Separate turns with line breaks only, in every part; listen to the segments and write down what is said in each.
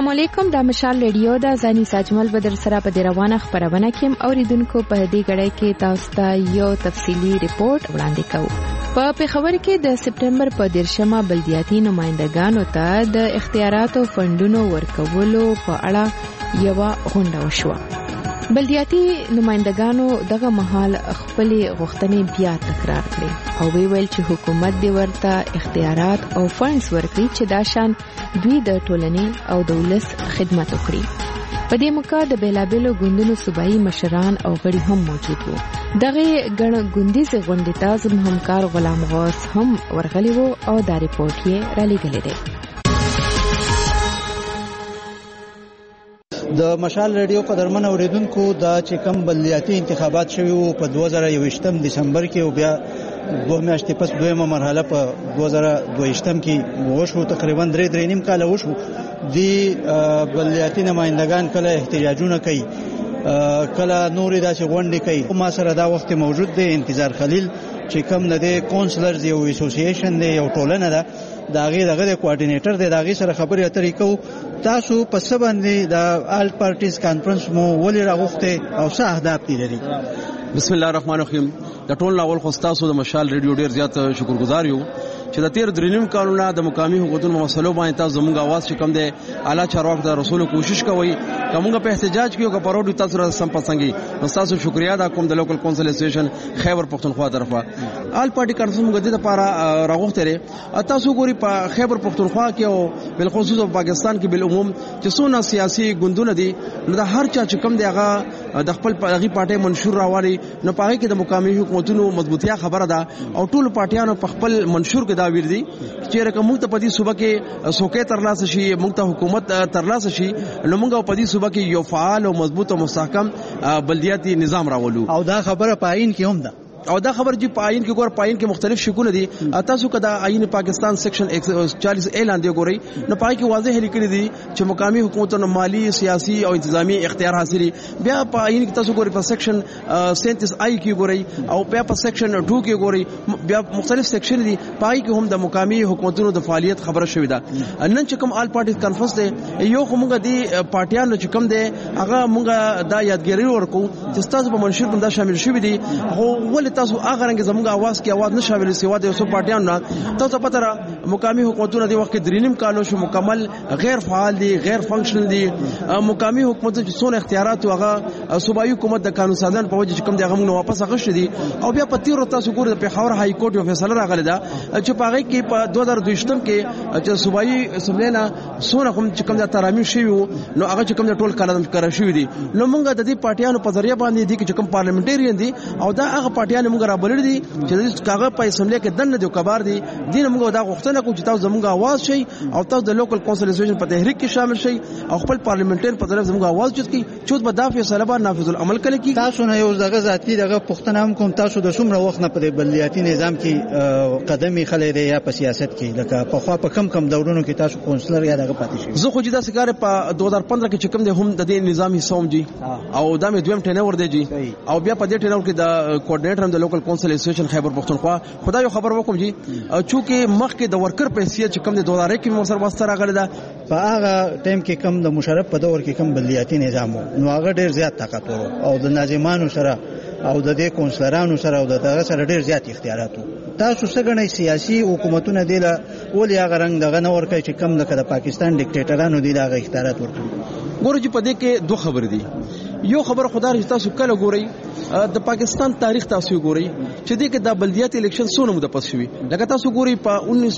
السلام علیکم. د مشال ریډیو د ځاني ساجمل بدر سره په روانه خبرونه کې اوریدونکو په دې غړې کې تاسو ته یو تفصیلی ریپورت وړاندې کوو. په پیښور کې د سپټمبر په 10مه بلدیاتي نمائندګانو ته د اختیاراتو فندونو ورکولو په اړه یو غونډه وشوه. بلدیاتي نمائندګانو دغه مهال خپل غوښتنې بیا تکرار کړې او ویل چې حکومت دی ورته اختیارات او فندز ورکړي چې دا شان دوی د ټولنې او دولت خدمت وکړي. په دې موقع د بیلابیلو ګوندونو صوبایي مشران او غړي هم موجود وو. دغه ګڼ ګوندیزه غونډې ته زموږ همکار غلام غوث هم ورغلی وو او دا ریپورت یې را لېږلی دی.
د مشال ریډیو قدرمن اوریدونکو دا چې کوم بلدیاتي انتخابات شوي وو په 2021 دسمبر کې او بیا 2 میاشتې پس دویمه مرحله په 2022 کې وشو، تقریبا 3.5 کال وشو. دی بلدیاتي نمائندگان کله احتجاجونه کوي، کله نورې داسې غونډې کوي. ما سره دا وخت موجود دی انتظار خلیل چې کوم نه دی کونسلرز یو اسوسییشن دی، یو ټولنه ده، دغه کوارډینیټر دی. دغه سره خبرې اترې کوو. تاسو په څه باندې د آل پارټیز کانفرنس مو ولې راغوښته او څه اهداف دي لري؟
بسم الله الرحمن الرحیم. د ټول اول خو تاسو د مشال ریډیو ډیر زیات شکرګزار یو چې د 13 کالونو د مقامی حقوقو مسلو باندې تاسو زموږ आवाज چې کم دی اعلی چارواکو د رسولو کوشش کوي کومه په احتجاج کې او پروډ تاسو سره سم پسنګي. تاسو شکریا دا کوم د لوکل کونسل اسوسییشن خیبر پختونخوا طرفه آل پارټي کانفرنس موږ د لپاره راغوښته لري. تاسو ګوري په خیبر پختونخوا کې او بل خصوص په پاکستان کې بل عموم چې څونه سیاسي ګوندونه دي نو د هر چا چې کم دی هغه د خپل پارټي منشور راوړي نو پاره کې د مقامی حکومتونو مضبوطیا خبره ده او ټول پارټیانو په خپل منشور کې دا ویل دي چې رقم موږ ته په دې صوبه کې سوکې ترلاسه شي، موږ ته حکومت ترلاسه شي نو موږ په دې صوبه کې یو فعال او مضبوط او مستحکم بلدیاتي نظام راولو.
او دا خبره په آئین کې هم ده
او دا خبر چې پاین کې ګور پاین کې مختلف شکونه دي. تاسو کدا آئین پاکستان سیکشن 140 اعلان دی ګوري نو پای کې واضح لیکلي دي چې مقامی حکومتونو مالی، سیاسي او انتظامی اختیار حاصلي. بیا پاین کې تاسو ګوري په سیکشن 37 آی کې ګوري او بیا په سیکشن 2 کې ګوري بیا مختلف سیکشن دي. پای کې هم د مقامی حکومتونو د فعالیت خبره شوې ده. نن چې کوم آل پارټیز کانفرنس دی یو کومه دي پارټیانو چې کوم دي هغه موږ دا یادګاری ورکو چې تاسو په منشور باندې شامل شوي دي. هو تاسو هغه رنګ زموږ आवाज کې आवाज نشامل سیوا د اوسو پارټیانو نه تاسو پته را مقامی حکومتونو دی وخت 3 کالو شو مکمل غیر فعال دي، غیر فنکشنل دي. مقامی حکومت چې څونه اختیارات هغه صوبایي حکومت د قانون سازان په وجه کوم دی هغه نو واپس غشت دي. او بیا په تیر تاسو ګور د پیښور های کورټ یو فیصله راغلی دا چې په هغه کې په 2022 کې چې صوبایي اسمبلی نه څونه کوم چې کوم د ترامیم شوی نو هغه چې کوم د ټول کلام کار شوی دي نو موږ د دې پارټیانو په ذریعہ باندې دي چې کوم پارلیمنټریان دي او دا هغه پارټیان موږ را بلل دي چې کاغه په اسمبلی کې دنه دی کبار دي دین موږ دا غوښتنه کوو چې تاسو زموږ आवाज شي او تاسو د لوکل کونسل اسوسییشن په تحریک کې شامل شي او خپل پارلیمنټر په طرف زموږ आवाज چوت کی چوت به دا فیصله به نافذ العمل کړي. کی
تاسو نه یو ځای ذاتی دغه پښتنه هم کوم تاسو د څومره وخت نه په بلدیاتي نظام کې قدمي خلې دی یا په سیاست کې لکه په خوا په کم دورونو کې تاسو کونسلر یا دغه پاتې شئ؟
زه خو جدا سکار په 2015 کې چې کوم د هم د دې نظام حصہ هم جی او دا مې دویم ټینور دی جی او بیا په دې ټینور کې د کوارډینیټر هم د لوکل کونسل اسوسییشن خیبر پختونخوا خدای خبر وکم جی چونکه مخکې د ورکر په حیثیت چې کوم د 2001 کې مو سره واسطه راغله ده
په هغه ټیم کې کم د مشرف په دور کې کم بلدیاتي نظام نو هغه ډیر زیات طاقتور او د ناظمانو سره او د دې کونسلرانو سره او دغه سره ډیر زیات اختیارات. تاسو څنګه سیاسي حکومتونه دی له ولې هغه رنګ دغه نور کوي چې کم د پاکستان ډیکټیټرانو دی دغه اختیارات ورکړي؟
ګورو چې په دې کې دوه خبرې دي. یو خبر خدای تاسو کله ګورئ د پاکستان تاریخ تاسو ګورئ چې دغه د بلدیاتي الیکشن څونه مده پس شوی لکه تاسو ګورئ په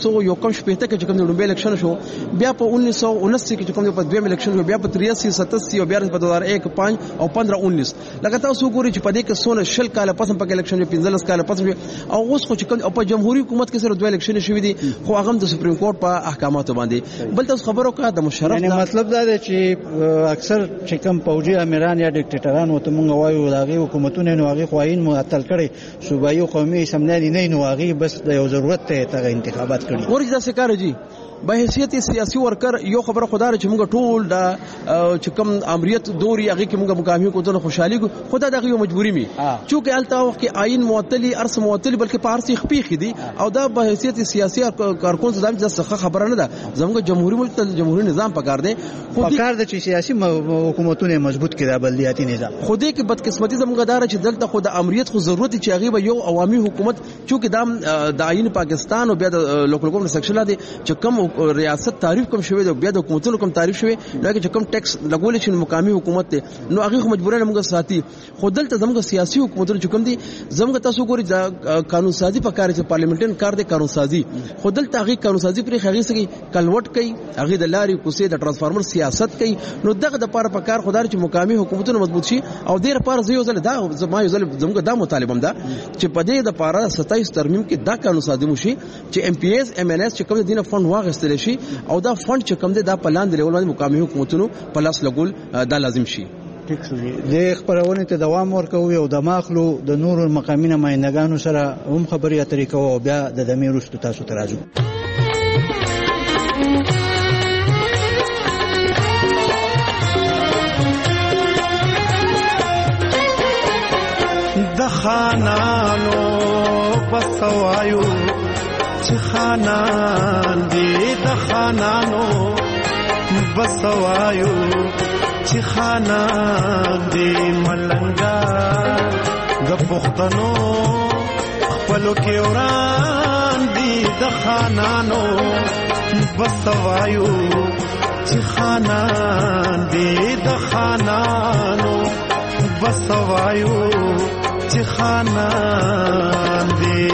1971 کې چې کوم د نوبل الیکشن شو بیا په 1979 کې چې کوم په دویم الیکشن شو بیا په 83 87 او بیا په 2001 5 او 15 19 لکه تاسو ګورئ چې په دې کې څونه شل کال پس په الیکشن 15 کال پس او اوس خو چې کوم په جمهوریت حکومت کې سره دوه الیکشن شوی دي خو هغه د سپریم کورټ په احکاماتو باندې بل تاسو خبرو کا د مشرف
یعنی مطلب دا دی چې اکثر چې کوم فوجي امیران یا ډیکټیټران وته مونږ وایو دغه حکومتونه نو هغه خوایین معطل کړي صوبایي قومي اسمبلی نه نو هغه بس د یو ضرورت ته انتخابات کړي.
ورته څه کار جی به حیثیت سیاسي ورکر یو خبره خدای چې موږ ټول دا چې کوم امریت دوري هغه کې موږ مقامی کوته خوشحالي خدای دغه یو مجبوری می چې الته وخت کې آئین معطلی ارس معطلی بلکې په ارس خپېخ دي او دا به حیثیت سیاسي کارکون زموږ څخه خبره نه ده زموږ جمهوریت ملک ته جمهوریت نظام پکار دی
خو پکار د سیاسي حکومتونه مضبوط کړي بلدیاتي نظام
خو دې کې بدقسمتي زموږ دار چې دلته خو د امریت خو ضرورت چې هغه یو عوامي حکومت چې د آئین پاکستان او بیا د لوکل ګورنمنت سیکشن دی چې کوم ریاست تعریف کوم شوی دی بیا د حکومتونو کوم تعریف شوی نو چې کوم ټیکس لګول شي مقامی حکومت ته نو هغه مجبورانه موږ ساتي خو دلته زموږ سیاسي حکومتونه چې کوم دي زموږ تاسو ګوري د قانون سازي په کار چې پارلیمنټن کار دی قانون سازي خو دلته هغه قانون سازي پر هغه سګي کلوټ کوي هغه د لاري کوسې د ترانسفارمر سیاست کوي نو دغه د پاره په کار خدای چې مقامی حکومتونه مضبوط شي او ډیر پاره زیو ځل دا زموږ دا مطالبه ده چې په دې د پاره 27 ترمیم کې دا قانون سازي مشي چې ام پی ایس ام ان ایس چې کوم دینه فند واغستل شي او دا فند چې کوم دا په لاندې لیول باندې مقامی حکومتونو په لاس لګول دا لازم شي
ټیک شو د خبرونه ته دوام ورکوي او د ماخلو د نور مقامي نمائندګانو سره هم خبري اترې کوي او بیا د دمیر وشت تاسو ته راځو
د خانانو بسوایو چې خانان دې د خانانو بسوایو چې خانان دې ملنګا د پښتنو خپلو کې وران دي د خانانو بسوایو چې خانان دې د خانانو بسوایو چې خانان دې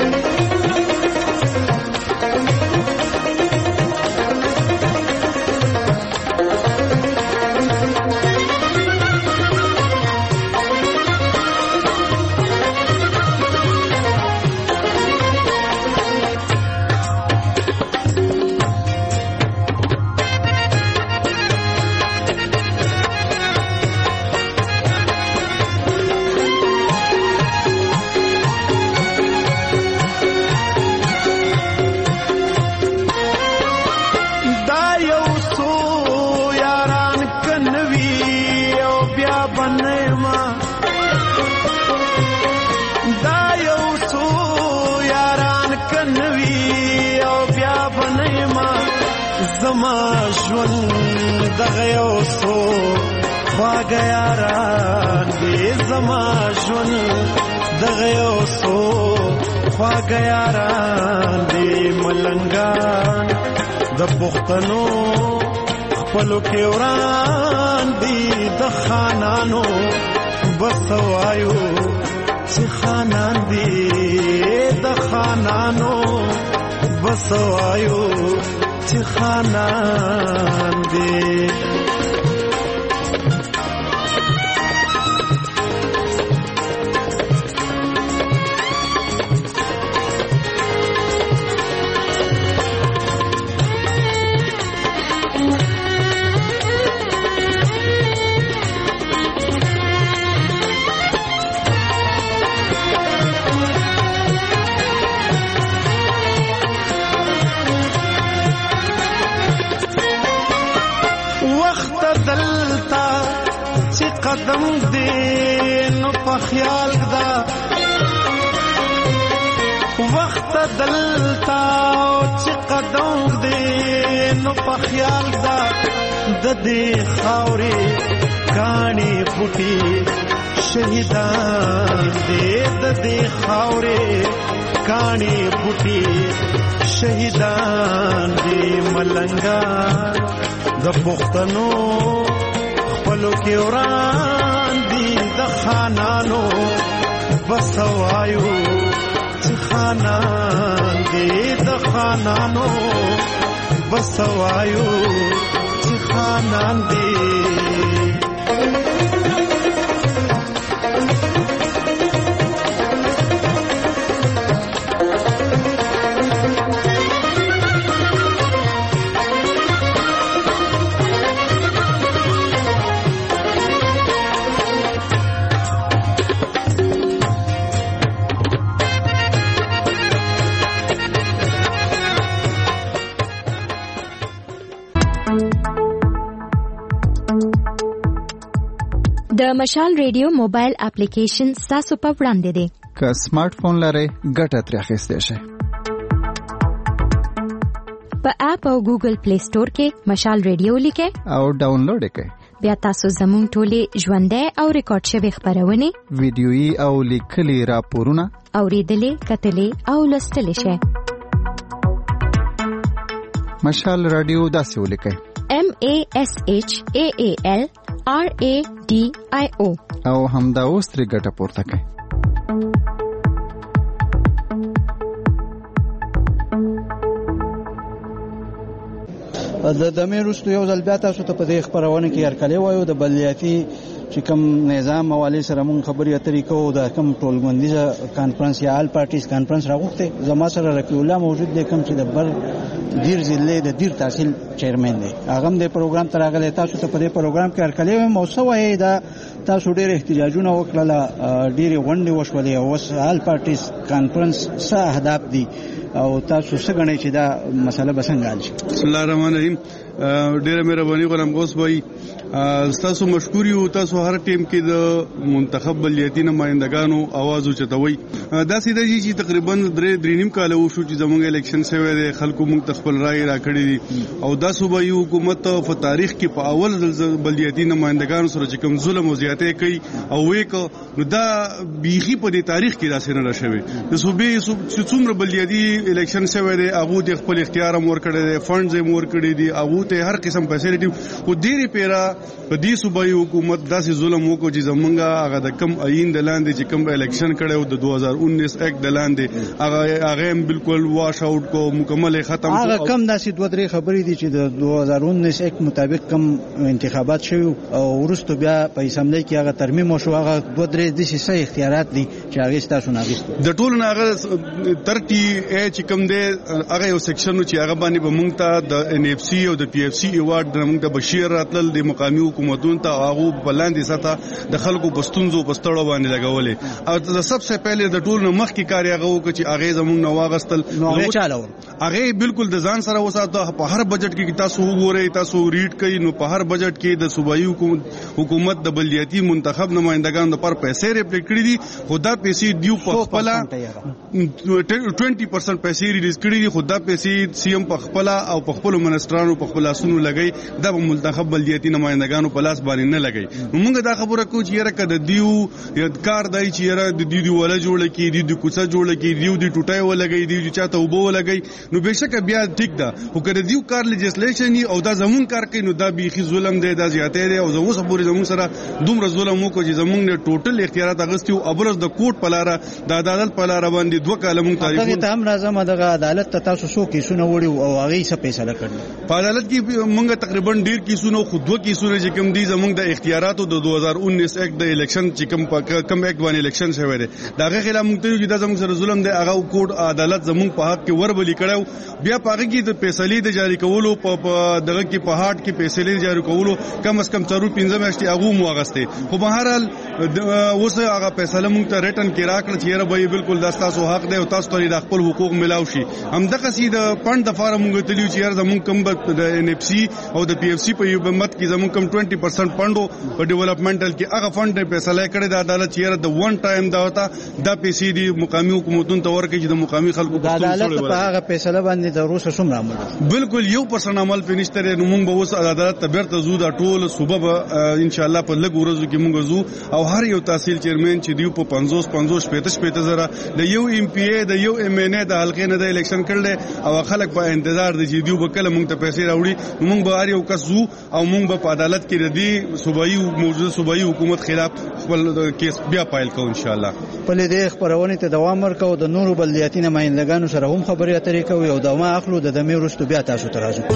دغه یو سو خواږه یاران دې زما ژوند دغه یو سو خواږه یاران دې ملنګان د پښتنو خپلو کې وران دي د خانانو بسوایو چې خانان دي د خانانو بسوایو چې خانان دي قدم دې نو په خیال دا وخت دلتا چې قدم دې نو په خیال دا د دې خاورې کانی پټي شهیدان دې د دې خاورې کانی پټي شهیدان دې ملنګا د پښتنو خپلو کې وران دي د خانانو بسوایو چې خانان دې د خانانو بسوایو چې خانان دې
د مشال ریډیو موبایل اپلیکیشن تاسو په وړاندې دی.
که سمارټ فون لرئ ګټه ترې اخیستی شئ.
په اپ او ګوګل پلی سٹور کې مشال ریډیو لیکئ
او ډاونلوډ یې کړئ.
بیا تاسو زموږ ټولې ژوندۍ او ریکارډ شوې خبرونه،
ویډیويي او لیکلي راپورونه
اوریدلې، کتلې او لوستلې شئ.
مشال رادیو داسې ولیکئ:
MASHAALRADIO
او همدا اوس ترې ګټه پورته کړئ.
د دمې وروسته یو ځل بیا تاسو ته په دې خبرونه کې هرکلی وایو. د بلدیاتي چې کوم نظام حواله سره مونږ خبرې اترې کوو، د کوم ټولګوندیزه کانفرنس یا آل پارټیز کانفرنس راغوښته. زما سره رفیع الله موجود دی، کوم چې د بر دیر ضلع د دیر تحصیل چیرمن دی. هغه هم د پروګرام ته راغلی. تاسو ته په دې پروګرام کې هرکلی وایم. او څه وایي دا تاسو ډېر احتجاجونه وکړل، ډېرې غونډې وشولې، او اوس آل پارټیز کانفرنس څه اهداف دي او تاسو څه غواړئ چې دا مسله به څنګه حل شي؟
بسم الله الرحمن الرحیم. ډیره مهرباني غواړم اوس وای تاسو مشکور یو. تاسو هر ټیم کې د منتخب بلدیاتي نمائندګانو आवाज اوچتوي. دا سیده چې تقریبا 3.5 کال وشو چې زموږ الیکشن شوی دی، خلکو موږ خپل رائے راکړی دي او دا صوبایي حکومت په تاریخ کې په اول بلدیاتي نمائندګانو سره چې کوم ظلم او زیاتې کوي او وکړو، نو دا بیخي په دې تاریخ کې داسې نه شوی. د صوبې چې څومره بلدیاتي الیکشن شوی دی هغه د خپل اختیار مور کړی دی، فندز مور کړی دي، هغه ته هر قسم فیسیلیټي او ډېری پیرا په دې صوبایي حکومت داسې ظلم وکړو چې زمونږه هغه د کم عین د لاندې چې کم الیکشن کړو د 2019 اکټ د لاندې هغه بالکل واش اوټ کو، مکمل ختم کو.
هغه کم داسې دوه درې خبرې دي چې د 2019 اکټ مطابق کم انتخابات شوي او وروسته بیا په اسمبلی کې هغه ترمیم وشو. هغه دوه درې د سې اختیارات دي چې هغه تاسو نه غوښتل.
د ټول نه هغه 30 چې کم دی هغه یو سیکشن چې هغه باندې به مونږ ته د NFC او د PFC ایوارډ د موږ د بشیر راتل د مقامی حکومتونو ته هغه بلاندې ساته د خلکو پښتونزو پستړو باندې لګولې. او د سبسه پہله د ټول نو مخ کې کار هغه وکړي چې هغه زموږ نو واغستل
نو چالو
هغه بالکل د ځان سره وساته. په هر بجټ کې تاسو وګورئ، تاسو ریډ کړئ، نو په هر بجټ کې د صوبایي حکومت د بلدیاتي منتخب نمائندګانو لپاره پیسې ریپلیټ کړې دي. خدا پیسې دیو په خپل 20% پیسې ریلیز کړې دي. خدا پیسې سي ام په خپل او په خپل منسټرانو په خپل اسونو لګي، د منتخب بلدیاتي نمائندګانو په لاس باندې نه لګي. موږ دا خبره کوو چې یره کده دیو یادګار دی چې یره د دیو ولا جوړ کی، د کوڅه جوړ کی، دیو دی ټوټای ولګي، دیو چاته وبو ولګي، نو بهشکه بیا ټیک ده. خو کده دیو کار لیجسلیشن او دا زمون کار کوي، نو دا بیخي ظلم دی، دا زیاتې دی. او زموږ صبر زموږ سره دومره ظلم وکړي چې زموږ نه ټوټل اختیارات اغستیو. ابرز د کوټ پلاره د عدالت پلاره باندې 2 کال مونږ تاریخ
ته هم راځم. دغه عدالت ته تاسو څو کیسونه وړي او هغه څه فیصله کړل؟
په عدالت کې مونږ تقریبا ډیر کیسونه خو 2 کیسونه چې کوم دي زمونږ د اختیاراتو د 2019 اکټ د الیکشن چې کوم اکټ باندې الیکشن شوی دی، داغه خلاف مونږ ته چې دا زمونږ سره ظلم دی. هغه کوټ عدالت زمونږ په حق کې وربلی کړو. بیا پاره کې د فیصلې د جاری کولو په دغه کې په هارت کې فیصلې جاری کولو کم از کم 4-5 میاشتې هغه مو واغسته. خو به هر حال اوس هغه فیصله مونږ ته ریټن کې راکړه چې یاره به بالکل تاسو حق دی او تاسو ته د خپل حقوق ملاو شي. همدغه سي د پند د فارم مونږ ته لیو چې یاره زمونږ کم د NFC او د PFC په یو مت کې زمونږ کم 20% فندو په ډیولپمنټل کې هغه فند د فیصله کړی د عدالت چې یاره د ون ټایم دا وتا د پیسې دی مقامی حکومتونو ته ورکړي چې د مقامی خلکو
په عدالت په هغه فیصله باندې د روسه څومره عمل
بالکل 1% عمل فینیشتره. نو مونږ به اوس عدالت ته بیرته زو دا ټول صوبه به ان شاء الله په لږ ورځو کې مونږ زو او هر یو تحصیل چیرمن چې دیو په 50 زره د یو MPA د یو MNA د حلقې نه د الیکشن کړل او خلک په انتظار دي چې دیو به کله مونږ ته پیسې راوړي. مونږ به هر یو کس زو او مونږ به په عدالت کې ردی صوبایي موجوده صوبایي حکومت خلاف خپل کیس بیا فایل کوو ان شاء الله.
په دې خبرونه ته دوام ورکو. د نورو بلدیاتي نمائندګانو سره هم خبرې اترې کوي او دوام اخلو. د دمې وروسته بیا تاسو ته راځو.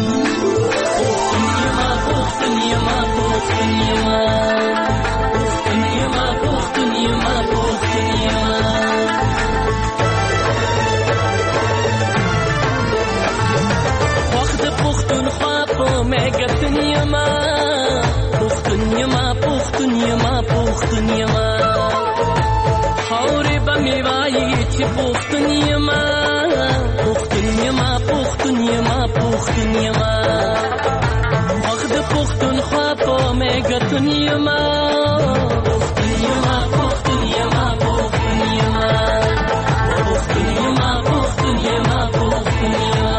وخت د پښتونخوا په میګتون یما پښتون یما پښتون یما پښتون یما پښتون یما پښتون یما پښتون یما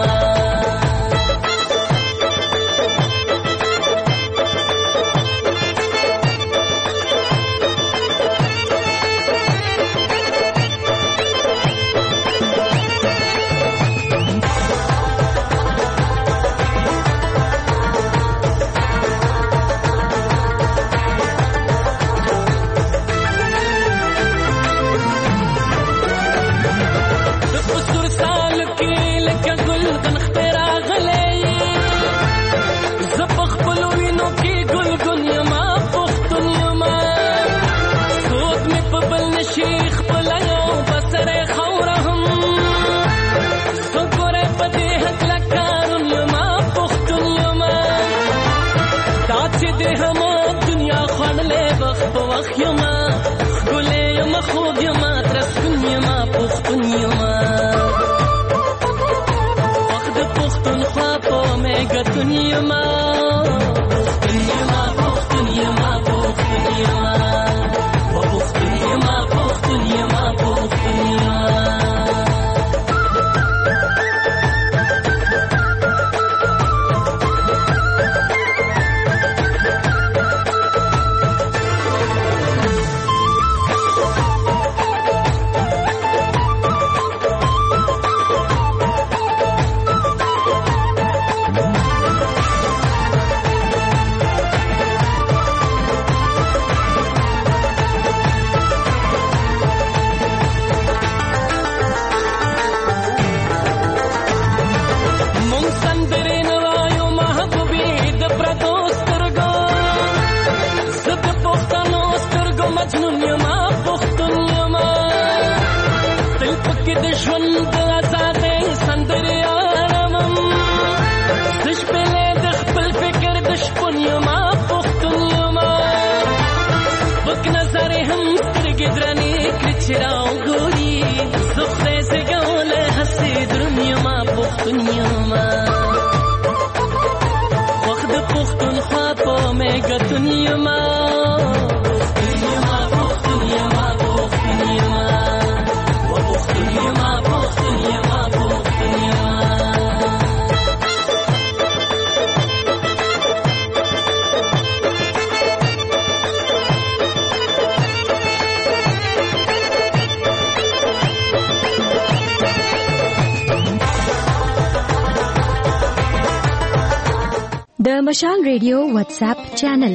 د مشال ریډیو واتس اپ چینل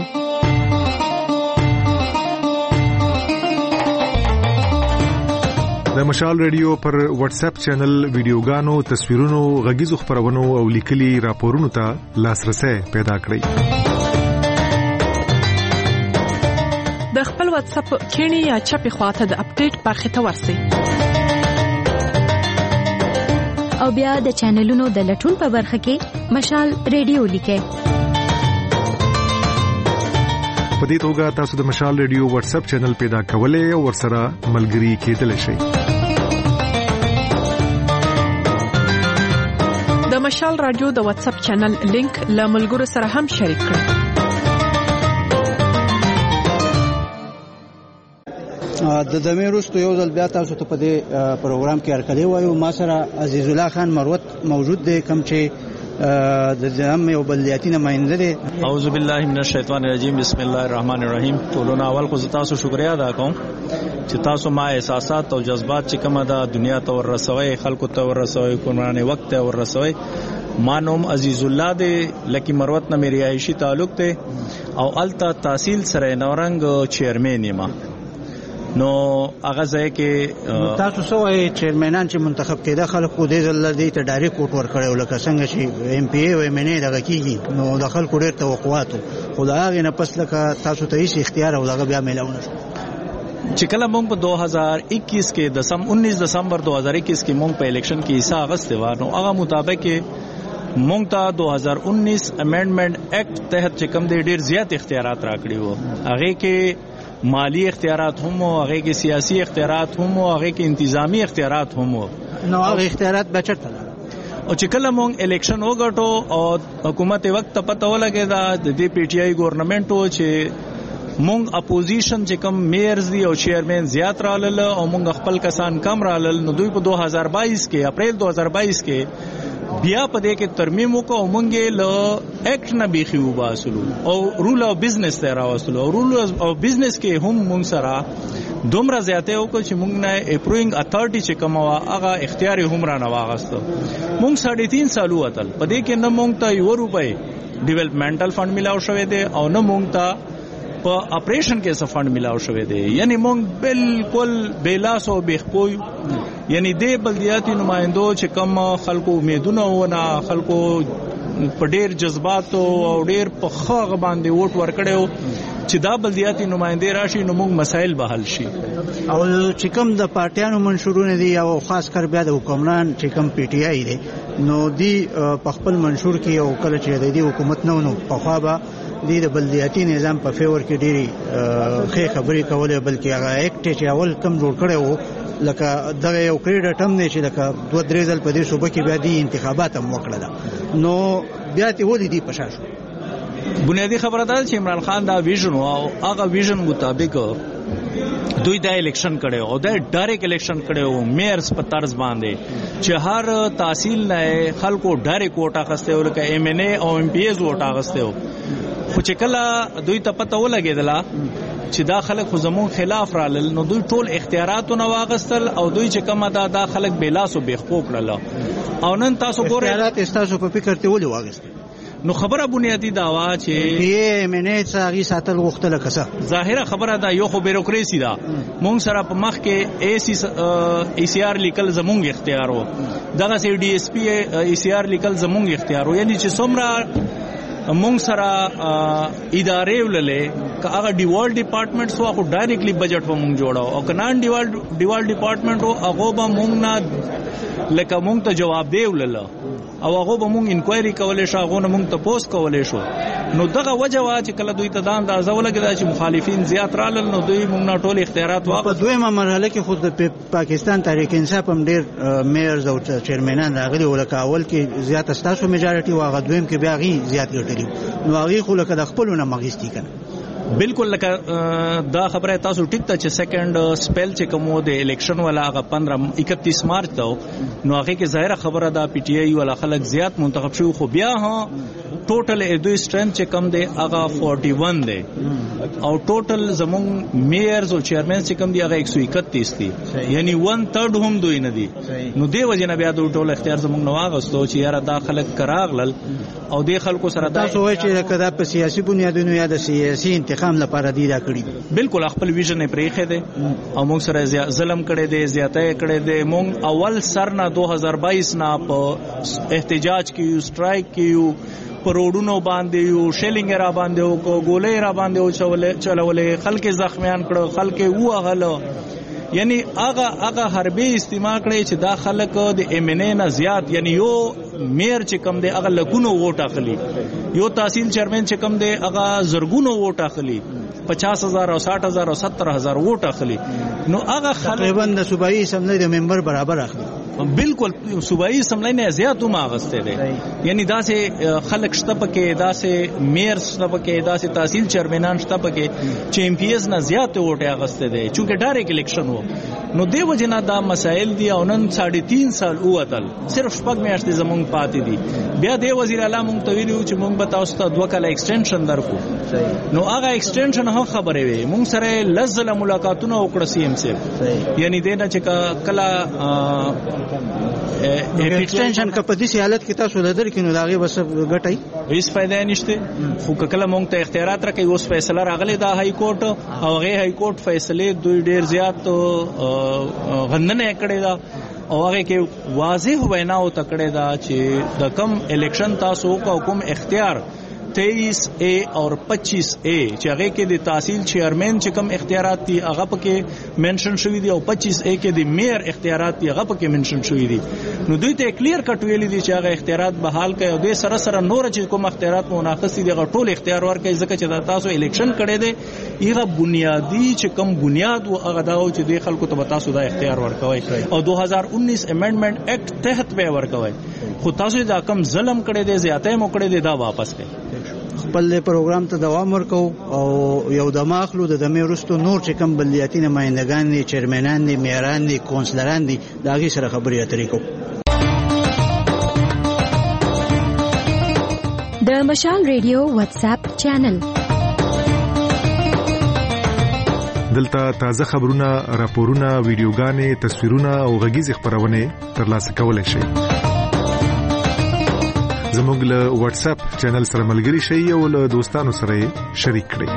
د مشال ریډیو پر واتس اپ چینل ویډیوګانو، تصویرونو، غږیزو خبرونو او لیکلي راپورونو ته لاسرسي پیدا کړئ.
د خپل واتس اپ کینی یا چپی خواته د اپډیټ برخه ته ورسئ.
او بیا د چینلونو د لټون په برخه کې مشال ریډیو لیکئ.
په دې توګه تاسو د مشال ریډیو واتس اپ چینل پیدا کولای او ورسره ملګري کېدلی شئ.
د مشال رادیو د واتس اپ چینل لینک له ملګرو سره هم شریک کړئ.
د دمه وروسته یو ځل بیا تاسو ته په دې پروګرام کې هرکلی وایو. ما سره عزیز الله خان مروت موجود دی، کوم چې د جام یو بلدیاتي نماینده دی.
اعوذ بالله من الشیطان الرجیم، بسم الله الرحمن الرحیم. ټولونه اول خو تاسو شکریا ادا کوم چې تاسو ما احساسات او جذبات چې کومه د دنیا ته ورسوي، خلکو ته ورسوي، قرآن وخت ته ورسوي. ما نوم عزیز الله دی، لکی مروت نه مې رهایشي تعلق دی او التا تحصیل سره نورنګ چیرمن یم. نو هغه ځای کې
تاسو سوې چیرمنان چې منتخب کېده خلکو دې ځل دې ته ډایرکټ ووټ ورکړو، لکه څنګه چې ایم پی ای او ایم ان ای دغه کیږي. نو د خلکو ډېر توقعات خو دا هغه نه پس لکه تاسو ته هیڅ اختیار او دغه بیا ملاونه
چې کله موږ په 2021 کې 19 دسمبر 2021 کې موږ په الیکشن کې حصہ اخیسته و. نو هغه مطابق موږ ته 2019 امندمنت ایکټ تحت چې کوم ډېر زیات اختیارات راکړي وو. هغه کې مالی اختیارات هم او هغه کې سیاسي اختیارات هم او هغه کې انتظامی اختیارات هم.
نو هغه اختیارات بچته
او چې کله مونږ الیکشن وګټو او حکومت وخت پته ولګی دا د دې پی ټی آی ګورنمنت چې مونږ اپوزیشن چې کم میئرز دي او چیئرمین زیات رالل او مونږ خپل کسان کم رالل نو دوی په 2022 کې اپریل 2022 کې بیا په دې کې ترمیم وکړو او مونږ له اکټ نه بیخي وباسلو او رول او بزنس ته راوستلو او رول او بزنس کې هم مونږ سره دومره زیاته وکړو چې مونږ نه اپروینګ اتھارټي چې کوم هغه اختیار هم را نه واغستو مونږ 3.5 سال وتل په دې کې نه مونږ ته €1 ډیولپمنټل فند ملاو شوی دی او نه مونږ ته په اپریشن کې څه فند ملاو شوی دی یعنی مونږ بالکل بیلاس او بخپوی یعنی د بلدیاتي نمائندو چې کم خلکو امیدونه ونه خلکو په ډیر جذبات او ډیر په خغ باندې ووټ ورکړیو چې دا بلدیاتي نمائندې راشي نو موږ مسائل به حل شي
او چې کوم د پارټیانو منشورونه دي او خاص کر بیا د حکومران چې کوم پی ټی آی دي نو دی په خپل منشور کې او کله چې د حکومت نو په خوا به د بلدیاتي نظام په فیور کې ډیری ښه خبرې کولې بلکې هغه اکټ چې اول کم جوړ کړي وو لکه دغه یو کریډټ هم نه چې لکه 2-3 ځل په دې صوبه کې بیا د انتخابات هم وکړل نو بیا ته ولې دی پښاشو
بنیادی خبره ده چې عمران خان دا ویژن او هغه ویژن مطابق دوی دا الیکشن کړي او دا ډایرکټ الیکشن کړي او میئرز په طرز باندې چې هر تحصیل نه خلکو ډایرکټ ووټ اخسته او لکه ایم ان ای او ام پی ایز ووټ اخسته خو چې کله دوی ته پته ولګیدله چې دا خلک خو زمون خلاف رالل نو دوی ټول اختیاراتونه واغستل او دوی چې کومه دا خلک بیلاس او بخپوک کړل او نن تاسو ګورئ
اختیارات تاسو په فکر ته ولې واغستل
نو خبره بنیادی داوا چې
پی منه څاغي ساتل غوښتل کسه
ظاهره خبره دا یو خو بیروکراسي دا مونږ سره په مخ کې ای سی آر لیکل زمونږ اختیار وو دغه سی ډي اس پی ای سی آر لیکل زمونږ اختیار وو یعنی چې څومره مونږ سره ادارې وللې که هغه ډیوال ډپارټمنټ سو خو ډایرکټلی بجټ به مونږ جوړاو او کنان ډیوال ډپارټمنټ او هغه به مونږ نه لکه مونږ ته جواب دی ولله او هغه به مونږ انکوایري کولې شو هغه مونږ ته پوسټ کولې شو نو دغه وجه وا چې کله دوی ته دا اندازه ولګیدا چې مخالفین زیات رالل نو دوی مونږ نه ټول اختیارات واخ
په دویمه مرحله کې خود د پاکستان تحریک انصاف هم ډیر میئرز او چیرمنان راغلي ولکه اول کې زیات استاسو میجارټي واغ دویم کې بیا غي زیات ګټلي نو هغه خو لکه د خپلونه مغیستی کنه
بالکل لکه دا خبره تاسو ټیک ته چې سیکنډ سپیل چې کومو د الیکشن ولا هغه 31 مارچ ته نو هغه کې ظاهره خبره دا پی ټی آی ولا خلک زیات منتخب شو خو بیا ها ټوټل دوی سټرنث چې کم دی هغه 41 دی او ټوټل زمون میئرز او چیرمن چې کم دی هغه 131 دی یعنی 1/3 هم دوی نه دی نو دی وجنه بیا د ټول اختیار زمون نو واغستو چې یاره دا خلک کراغلل او د خلکو سره
تاسو وایئ چې کدا په سیاسي بنیادونو یا د سیاسي انتخاب لپاره دی دا کړی
بالکل خپل ویژن یې پرېخې دی او موږ سره ظلم کړی دی زیاته کړی دی موږ اول سر نه 2022 نه په احتجاج کیو سټرایک کیو پروډونو باندې یو شیلینګ را باندې او ګولې را باندې او چلولې خلک زخمیان کړو خلک وغلو یعنی هغه حربي استعمال کړي چې دا خلک د ایم ان ای نه زیات یعنی یو میر چې کم دی هغه لکونو ووټ اخلي یو تحصیل چیرمن چې کم دی هغه زرګونو ووټ اخلي 50,000 او 60,000 او 70,000 ووټ اخلي نو هغه
تقریبا د صوبایي اسمبلی د ممبر برابر اخلي
بالکل صوبایي اسمبلی نه زیات هم اغسته دي یعنی داسې خلک شته پکې داسې میر شته پکې داسې تحصیل چیرمنان شته پکې چې ایم پی ایس نه زیات ووټ اغسته دي چې ډایرکټ الیکشن وو نو دی وجنه دا مسائل دي او نن 3.5 سال ووتل صرف شپږ میاشتې زمونږ پاتې دي بیا دی وزیر اعلی مونږ ته ویلو چې مونږ به تاسو ته 2 کاله ایکسټنشن درکو نو هغه ایکسټنشن هم خبرې وي مونږ سره لزله ملاقاتونه وکړه سی ام سی یعنی دینه چې کله
ایکسټنشن کا په دې حالت کې تاسو لدر کې نو داغه بس غټای
هیڅ فائدہ نشته خو کله مونږ ته اختیارات راکې اوس فیصله راغلی دا هاي کورټ او هغه هاي کورټ فیصله دوی ډیر زیات غندنه کړې دا او هغه کې واضح وینا او تکړه دا چې د کم الیکشن تاسو کوم اختیار 23A اور 25A چې هغه کې د تحصیل چیرمن چې کوم اختیارات دي هغه پکې منشن شوی دي او 25A کې د میر اختیارات دي هغه پکې منشن شوی دي نو دوی ته کلیر کټ ویلي دي چې هغه اختیارات بحال کړي او د سره سره نور چې کوم اختیارات مناقص دي هغه ټول اختیار ورکړي ځکه چې تاسو الیکشن کړي دي هغه بنیادی چې کوم بنیاد او هغه دا چې د خلکو ته تاسو دا اختیار ورکوي او 2019 امندمنت ایکټ تحت به ورکوي خو تاسو دا کم ظلم کړی دی زیاته مو کړی دی دا واپس کړئ
خپل پروګرام ته دوام ورکو او یو د ماخلو د دمه ورستو نور چې کم بلدیاتي نمائندگان دي چیرمنان دي میران دي کونسلران دي داغي سره خبرې اترې کو.
د مشال ریډیو واتس اپ چینل
دلته تازه خبرونه، راپورونه، ویډیوګانې، تصویرونه او غږیز خبرونه ترلاسه کولای شئ. زموږ له واتس اپ چینل سره ملګري شئ او له دوستانو سره شریک کړئ.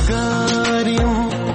ګناهګار یم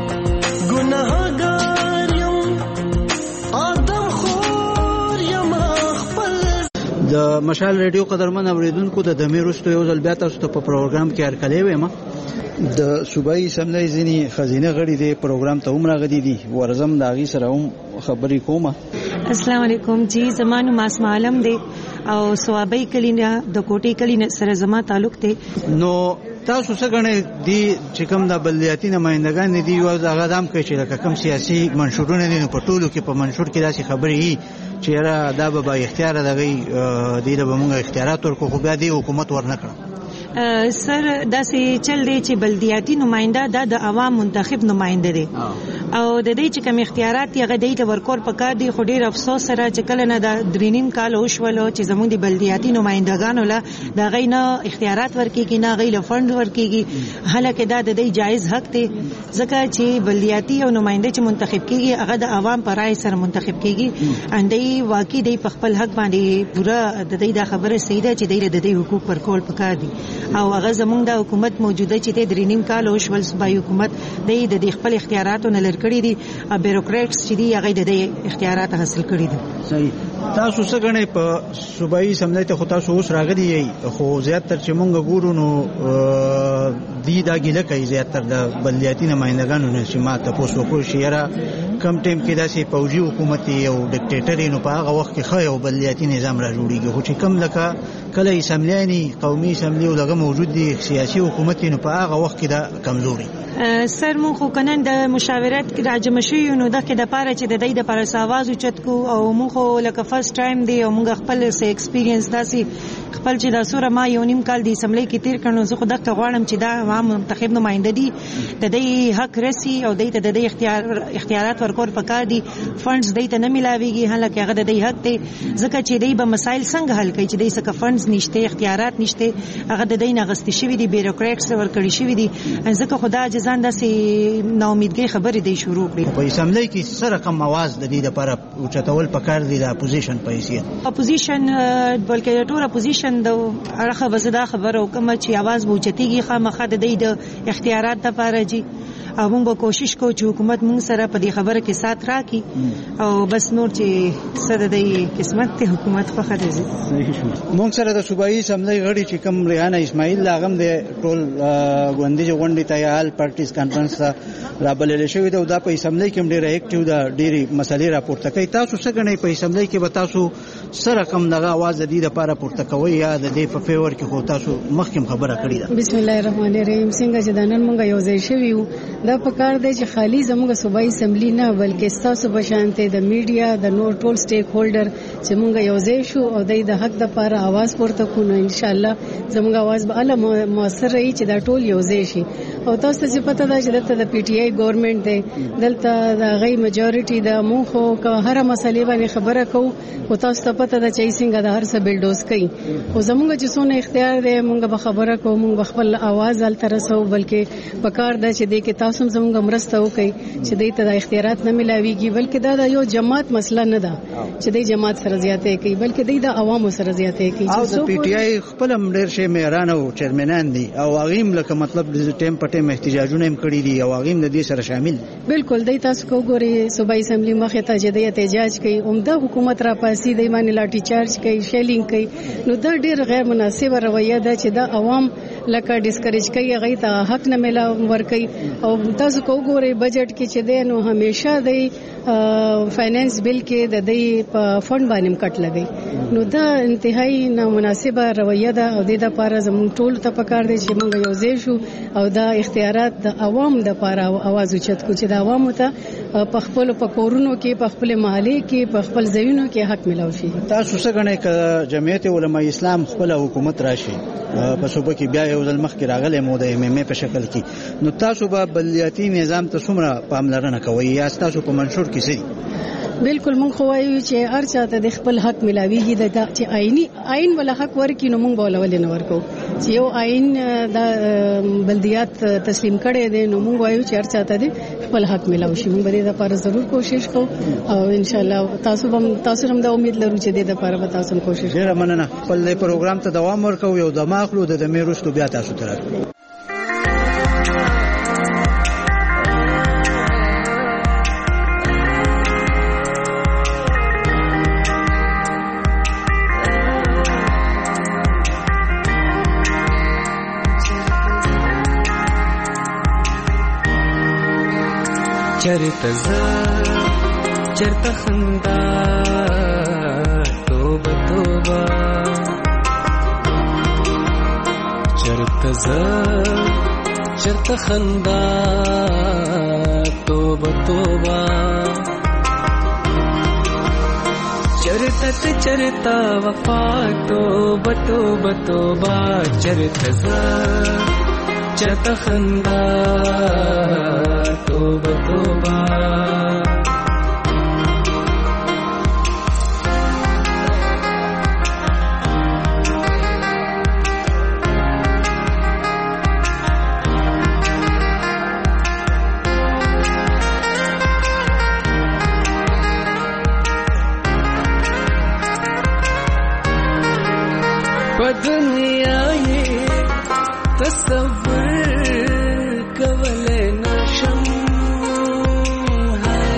آدم خور یم خپل.
د مشال ریډیو قدرمن اوریدونکو د دمې وروسته یو ځل بیا تاسو ته په پروګرام کې هرکلی وایم. د صوبایي اسمبلی ځینې خزینه غړي د پروګرام ته هم راغلي دي، ورزم د هغې سره هم خبرې کومه.
السلام علیکم جی، زما نوم اسماء عالم دی او صوابۍ کلي نه د کوټې کلي سره زما تعلق دی.
نو تاسو څه ګڼئ دي چې کوم د بلدیاتي نمایندګان دي یو هغه دام کوي چې لکه کوم سیاسي منشورونه دي نو په ټولو کې په منشور کې داسې خبرې وي چې یاره دا به با اختیاره دغې دې له به مونږ اختیارات ورکړو خو بیا دې حکومت ورنه کړه.
سر داسې چل دی چې بلدیاتي نماینده دا د عوام منتخب نماینده دی او د دې چې کوم اختیارات یې غدې ته ورکول پکار دي. خو ډیر افسوس سره چې کله نه د 3.5 کال وشولو چې زموږ د بلدیاتي نمائندګانو له دا غي نه اختیارات ورکیږي نه غي له فند ورکیږي، حالکه دا د دې جایز حق دی ځکه چې بلدیاتي او نماینده چې منتخب کیږي هغه د عوام پر رائے سره منتخب کیږي. اندې واقعي د خپل حق باندې پورا د دې د خبره سیده چې د دې حقوق ورکول پکار دي او هغه زموږ د حکومت موجوده چې د 3.5 کال وشول صوبایي حکومت د خپل اختیاراتو نه لرکړي دي، بیوروکریټس چې دي هغه د اختیارات حاصل کړي دي.
صحیح. تاسو څه غنئ په صوبایي اسمبلی ته خو تاسو اوس راغلي یې خو زیاتره چې مونږ ګورو نو دی دا ګیله کوي زیاتره د بلدیاتي نمایندګانو نه چې ما تاسو وکړو چې یاره کم ټیم کې داسې فوجي حکومت او ډیکټیټر نو په هغه وخت کې خو یو بلدیاتي نظام را جوړیږي خو چې کم لکه کله اسمبلی قومي اسمبلی ولغه موجود دي سیاسي حکومت نو په هغه وخت کې دا کمزوري.
سر مون خو کنن د مشاورت کې راجم شي نو د کې د پاره چې د دې د پر ساواز اوچت کو او مون خو لکه فرست ټایم دی او مونږ خپل سه ایکسپیرینس داسي خپل چې د سوره ما یو نیم کال د اسمبلی کې تیر کړو زه خو دغه غواړم چې دا عوام منتخب نماینده دي د دې حق رسي او د دې اختیارات ورکول پکار دي. فندز د دې نه ملاويږي حالکه هغه د دې حق دی ځکه چې دې به مسایل څنګه حل کوي چې دې څخه فندز نشته اختیارات نشته هغه د دې نه غستې شوی دي بیوروکریټس ورکړي شوی دي ځکه خدا ځان داسې ناامیدګي خبرې دی شروع کړې.
په اسمبلی کې سره کم आवाज د دې لپاره اوچتول پکار دي د اپوزیشن په حیثیت.
اپوزیشن بلکې ټول اپوزیشن د هغه وزدا خبره وکم چې आवाज بوچتيږي خامخا د دې د اختیارات لپاره جی او موږ به کوشش کوو چې حکومت موږ سره په دې خبره کې سات راکړي او بس نور چې سره د قسمت ته حکومت په خاطر دي.
موږ سره د صوبایي اسمبلی غړي چې کوم ریحانه اسماعیل لاغم د ټول غونډې غونډې ته حال پارټیز کانفرنس رابلل شوی دی او دا په اسمبلی کې ډېر اکټیو دا ډېری مسلې راپورته کوي. تاسو څه غنئ په اسمبلی کې به تاسو سره کوم دغه आवाज د دې لپاره پورته کوي یا د دې په فیور کې خو تاسو مخکې خبره کړې ده؟
بسم الله الرحمن الرحیم. څنګه چې د نن موږ یو ځای شوي یو دا په کار دی چې خالی زموږ صوبایي اسمبلی نه بلکې تاسو په شانته د میډیا د نور ټول سټیک هولډر چې موږ یو ځای شو او د حق لپاره आवाज پورته کوو ان شاء الله زموږ आवाज به اله موثر رہی چې دا ټول یو ځای شي. او تاسو ته پته ده چې دلته د پی ټی آی ګورنمنت دی دلته د غي میجورټي د مونږ خو هر مسلې باندې خبره کوو او تاسو ته پته ده چې څنګه د هر څه بلډوز کوي او زموږ چې څونه اختیار دی مونږ به خبره کوو مونږ خپل आवाज ال ترسو بلکې پکار ده چې د کې تاسو زموږ مرسته وکړي چې د ته د اختیارات نه ملاويږي بلکې دا یو جماعت مسله نه ده چې د جماعت سره زیاتې کوي بلکې د عوامو سره زیاتې کوي.
او د پی ټی آی خپل ډېر شي میران او چیرمنان دي او هغه لکه مطلب د ټیم پټه احتجاجونه هم کړی دي او هغه د دې سره شامل.
بالکل د تاسو کو ګوري صوبایي اسمبلی مخه ته چې د احتجاج کوي عمده حکومت را پاسي د باندې لاټي چارج کوي شیلینګ کوي نو دا ډېر غیر مناسبه رویه ده چې د عوام لکه ډیسکریج کوي هغه ته حق نه ملا ورکي. او تاسو کو ګوري بجټ کې چې ده نو همیشه د فاینانس بل کې د دې په فند باندې کټ لګي نو دا انتهایی نامناسبه رویه ده او د لپاره زموږ ټول ته پکار دي چې موږ یو ځای شو او دا اختیارات د عوام د لپاره आवाज اوچت کو چې د عوامو ته په خپل پکورونو کې په خپل محلي کې په خپل ځایونو کې حق ملو شي.
تاسو څه غنئ ک جمعیت علماء اسلام خپل حکومت راشي په صوبه کې بیا یو ځل مخ کې راغلی مو د ام ام په شکل کې نو تاسو به بلدیاتي نظام ته څومره پاملرنه کوئ یا تاسو په منشور کې سي؟
بالکل مونږ خو وایو چې هر چاته د خپل حق ملاويږي د چې آئین ولا حق ورکې نو مونږ بولول نه ورکو چې یو آئین د بلدیات تسلیم کړي دي نو مونږ وایو چې هر چاته د خپل حق ملاوي شي. مونږ به د لپاره ضرور کوشش کوو او ان شاء الله تاسو هم د امید لرو چې د لپاره به تاسو کوشش
ډیر مننه. خپل پروګرام ته دوام ورکوو یو دماغلو د میروستو بیا تاسو ته راځو.
چرته چرته خندا توبه توبه چرته چرته خندا توبه توبه چرته چرته وفا توبه توبه توبه چرته چرته خندا توبه توبه دنیا یہ تصور کولے نشم ہے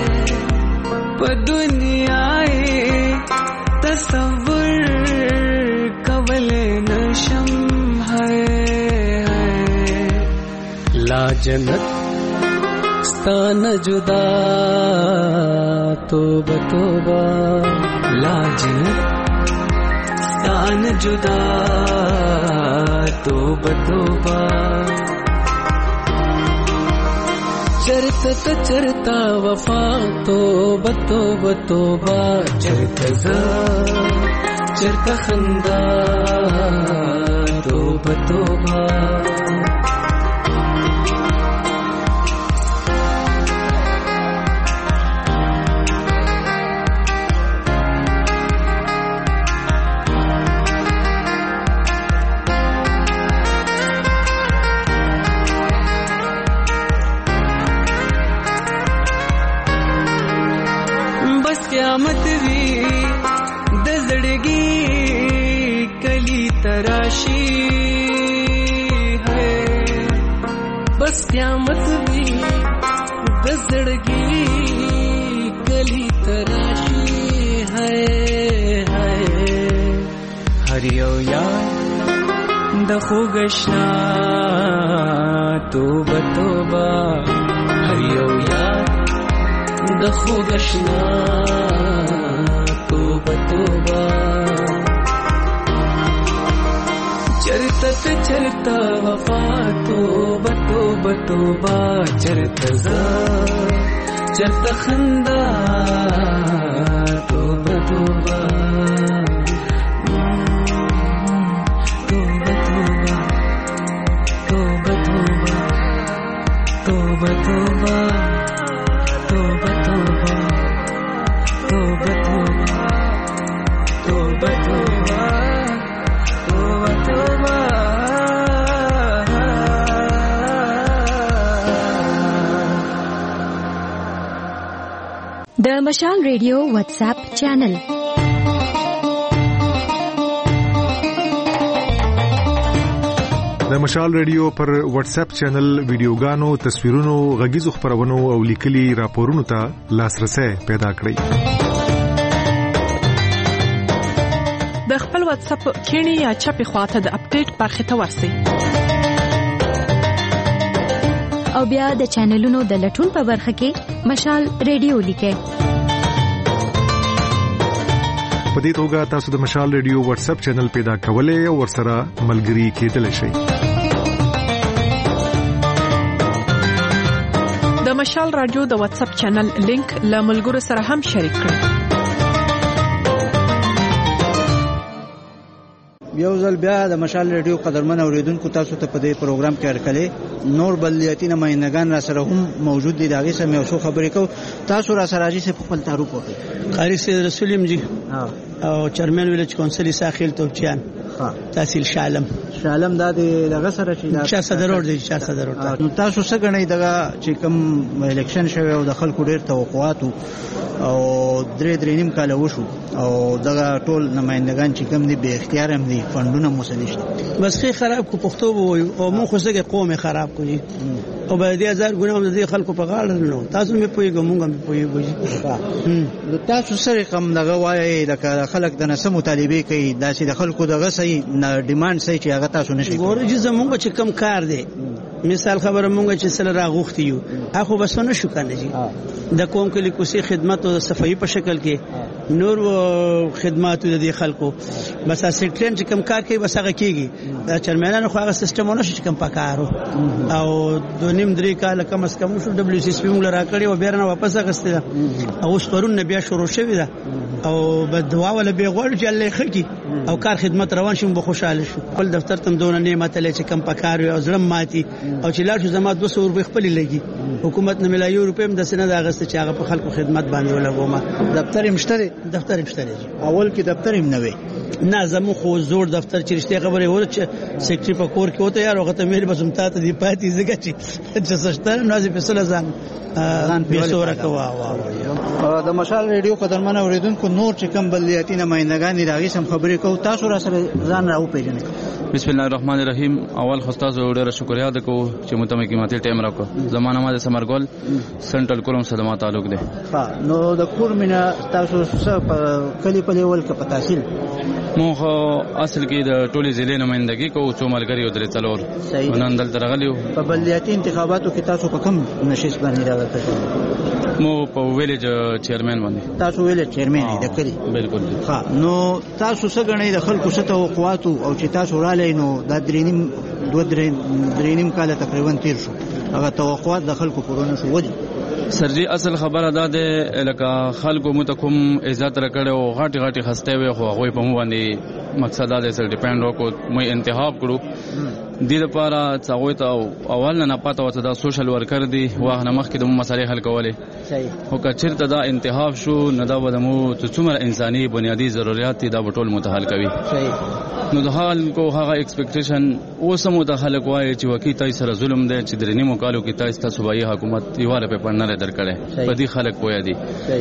دنیا یہ تصور کولے نشم ہے لا جنت ستان جدا توبہ توبہ لا جنت ستان جدا توبہ توبہ چرتا چرتا وفا توبہ توبہ توبہ چرتا چرتا خندا توبہ توبہ قیامت وی د زړګي کلی تراشی ہے بس قیامت وی د زړګي کلی تراشی ہے هر یو یار د خوګشنا توبه توبه هر یو یار د خوګشنا توبه توبه چرتا چرتا وفا توبه توبه توبه چرتا چرتا خندا توبه توبه توبه توبه توبه توبه توبه توبه توبه توبه توبه توبه توبه
د مشال ریډیو واتس اپ چینل
د مشال ریډیو پر واتس اپ چینل ویډیوګانو تصویرونو غږیزو خبرونو او لیکلي راپورونو ته لاسرسي پیدا کړئ
د خپل واتس اپ کینی یا چپی خواته د اپډیټ برخه ته ورسئ
او بیا د چینلونو د لټون په برخه کې مشال ریډیو لیکئ
په دې توګه تاسو د مشال ریډیو واتس اپ چینل پیدا کولای او ورسره ملګري کېدلی شئ
د مشال رادیو د واتس اپ چینل لینک له ملګرو سره هم شریک کړئ
یو ځل بیا د مشال ریډیو قدرمن اوریدونکو تاسو ته په دې پروګرام کې هرکلی نور بلدیاتي نمائندگان را سره هم موجود دي داغه سم یو څو خبرې کو تاسو را سره راځي په خپل تعارف وکړئ
قاری سید رسولیم جی او چیرمن ویلج کونسل ساحل توپچیان تحصیل شالم
د دغه سره چې
شاه صدر اور دي شاه صدر اور
تاسو څنګه غنئ دغه چې کوم الیکشن شوی او د خلکو ډیر توقعات او درې نیم کال وشو او دغه ټول نمائندگان چې کوم دي به اختیار هم دي فندونه مسلشت
بس خې خراب کو پښتو وو او مو خو څنګه قوم خراب کوي او به دې هزار ګناه د خلکو په غاړه نو تاسو مې پويګو مونږ مې پويګو تاسو سره کوم دغه وایي د خلک د نسمو طالبې کوي داسې د خلکو دغه
صحیح ډیماند صحیح چې هغه تاسو نشئ
ګورئ چې زمونږ چې کم کار دی مثال خبره مونږ چې سره راغوښتي یو اخو بس نه شو کنه جی د قوم کې لیکوسي خدمت او صفائی په شکل کې نور خدمات د خلکو بس سیکلین چې کم کار کوي بس هغه کیږي دا چرمنانو خو هغه سیستمونه چې کم پکارو او 2.5-3 کال کم از کم شو دبليو سي سي موږ را کړی او بیرنه واپس غسته او ستورون بیا شروع شوی دا او بدوا ولا به غوړ چې الله خکی او کار خدمت روان شوم به خوشاله شو خپل دفتر تم دونه نعمت لې چې کم پکار او ظلم ماتي او چې لاړ شو زما 200 روپے خپل لګي حکومت نه ملایو روپے د سند اغسته چې هغه په خلکو خدمت باندې ولګوم دفتر مشتري اول کې دفتر هم نه وي نه زمو خو زور دفتر چې رښتیا خبره وره چې سیکرټری په کور کې وته یار هغه ته مې بس ممتا ته دی پاتې زګه چې سشتره نازي په سره ځان په سوره کوا
د مشال ریډیو قدرمن اوریدونکو نور چې کم بلدیاتي نمائندگان راغی سم خبرې کو تاسو را سره ځان راو پیژنئ
بسم الله الرحمن الرحیم اول خو تاسو ډیره شکریا ده کو چې متمه قیمتي ټیم راکو زمانه ما د سمرګل سنټرل کوم صدمات تعلق ده
نو د کورمینا تاسو کلی په لیول کې په تحصیل
مو اصل کې د ټولي ضلع نمائندګي کو څو ملګری درې څلور نن دلته راغلیو
په بلدیاتي انتخاباتو کې تاسو په کوم نشست باندې راغلی
مو په ویلج چیرمن باندې
تاسو ویلج چیرمن دی کلی
بالکل
ها نو تاسو څنګه غنئ د خلکو څخه توقعات او چې تاسو رالئ نو د درېنیم کال تقریبا تیر شو هغه توقعات د خلکو پورونه شو ودی
سرجی اصل خبره ده لکه خلکو متکم عزت راکړو غاټي غاټي خسته وي خو هغه په مو باندې مقصد دا سر ډیپند وکړو مې انتخاب کړو د دې لپاره څنګه ته اول نه پاتې وته دا سوشل ورکر دی واه نه مخکې د مسالې حل کولې
صحیح
او کچرته دا انتخاب شو نه دا ودمو څومره انساني بنیادی ضرورت دي دا ټول متحل کوي
صحیح
نو د حال کو هغه ایکسپیکټیشن اوسمو د خلک وایي چې وکی تای سره ظلم دی چې درې نیمو کالو کې تاسو ته صوبایي حکومت یواره په پړنه درکړي په دې خلک پوهه دي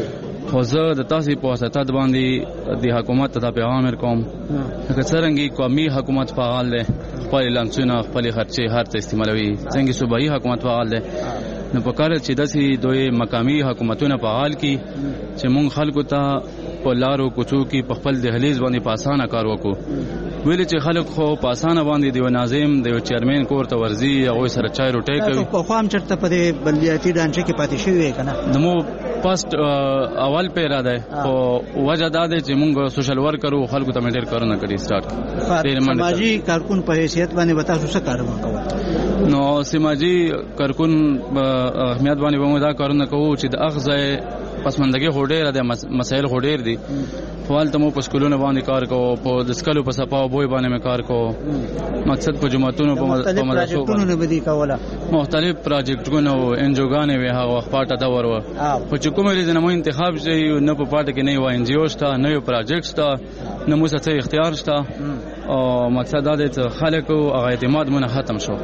خو زه د تاسو په واسطه باندې د حکومت ته پیغام ورکوم چې څنګه قومي حکومت فعال دی خپل لانسونه خپل خرچه هر څه استعمالوي څنګه صوبایي حکومت فعال دی نو په کار چې داسې دوی مقامی حکومتونه فعال کی چې مونږ خلکو ته په لارو کوڅو کې په خپل دهلیز باندې په اسانه کار وکړو ویل چې خلک خو په اسانه باندې دی ناظم دی چیرمن کور ته ورزي هغه سره چای روټي کوي
په خام چرته په بلدیاتي ډانچه کې پاتې شوی کنه
نو پاست اول پیرا ده او وجه دا ده چې مونږ سوشل ورکرو خلکو ته مډیر کارونه کړی سٹارټ
سماجی کارکون په حیثیت باندې وتا څه کار وکړو
نو سماجی کارکون اهمیت باندې به موږ دا کارونه کوو چې د اخذ پسمندګي هډیر د مسایل هډیر دي فوال ته مو په سکولونو باندې کار کوو په د سکلو په صفاو بوې باندې مې کار کوو مقصد په جماعتونو په مدرسو باندې مختلف پروجیکټونه او انجوګانې وه هغه وخت پاټه دا ورو په چې کومه ریزنه مو انتخاب شي نه په پاټه کې نه و ان جی او شته نه یو پروجیکټ شته نه مو څه اختیار شته او مقصد دا د خلکو هغه اعتماد مونږ ختم شو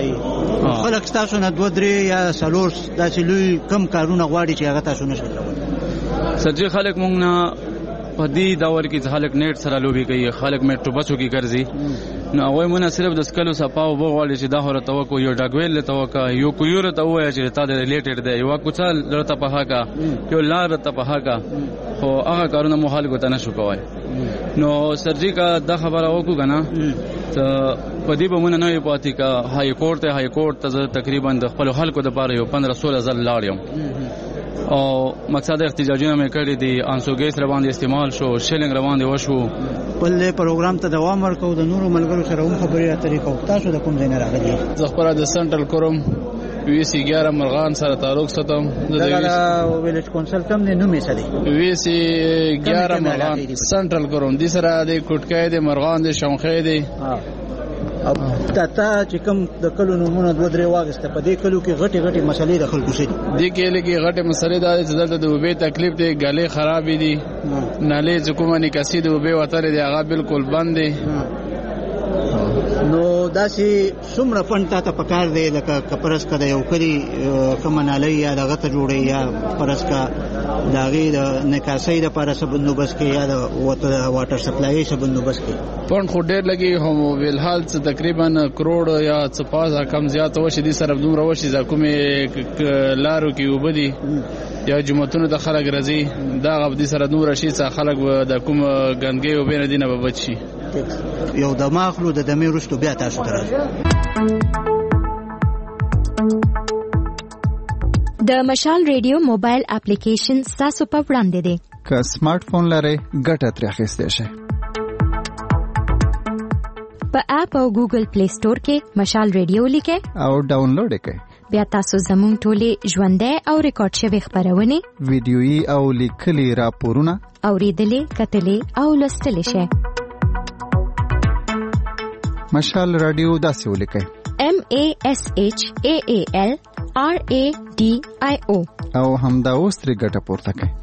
صحیح خلک تاسو نه 2-3 یا 4 داسې لوی کم کارونه غواړي چې هغه تاسو نشئ کولای
سرجی خلک مونږ نه په دې داور کې خلک نیټ سره لوبي کوي خلک میټرو بسو کې ګرځي نو هغه مونږ صرف د سکلو صفاو بغواړي چې دا هره توکو یو ډاګویل له توکا یو کویور ته وایي چې تا د ریلیټډ دی یو کوڅه لرته په هاکا یو لار ته په هاکا خو هغه کارونه مو حل کوته نشو کوي نو سرجی کا دا خبره وکړو کنه ته په دې بمونه نه پاتې کا های کورټ ته تقریبا د خپل خلکو د پاره یو 15-16 ځل لاړم او مقصد احتجاجونه مې کړی دي انسوګیس روان دي استعمال شو شیلنګ روان دي وشو
بل پروګرام ته دوام ورکو د نورو ملګرو سره هم خبرې اترې کوو تاسو د کوم ځای نه راغلي
زخبره د سنټرل کوروم وی سی 11 مرغان سره تعلق ساتم
د ویلیج کونسل کم نه نومې سره
وی سی 11 مرغان سنټرل کوروم د سره د کوټکای د مرغان د شمخې دي
او تا چې کوم د کلو نمونه 2-3 واغسته په دې کلو کې غټي مسلې د خلکو سي
دي کې لګي غټي مسلې د دلته د وبې تکلیف دي غلې خراب دي نالې حکومت نکاسي د وبې وتر دي هغه بالکل بند دي
نو داسې څومره فند ته پکار دی لکه کپرس کده یو کلی کمنالي یا دغه ته جوړي یا پرس کا داغي د نکاسي د لپاره سبندوبس کې یا د واټر سپلای سبندوبس کې
پون خو ډېر لګي هم ولحال څه تقریبا کروڑ یا څه پاس کم زیات وشي دي سره دومره وشي ځکه لارو کې وبدي یا جمعتون د خلک راځي دا غو دي سره نور شي څه خلک د کوم ګندګي وبینه دینه به بچي
یو دمه اخلو، د دمې وروسته بیا تاسو ته راځو.
د مشال ریډیو موبایل اپلیکیشن ستاسو په وړاندې دی.
که سمارټ فون لرئ ګټه ترې اخیستی شئ.
په اپ او ګوګل پلی سٹور کې مشال ریډیو لیکئ
او ډاونلوډ یې کړئ.
بیا تاسو زموږ ټولې ژوندۍ او ریکارډ شوې خپرونې،
ویډیويي او لیکلي راپورونه
اورېدلې، کتلې او لوستلی شئ.
مشال رادیو داسې ولیکئ:
MASHAALRADIO
او همدا اوس ترې ګټه پورته کړئ.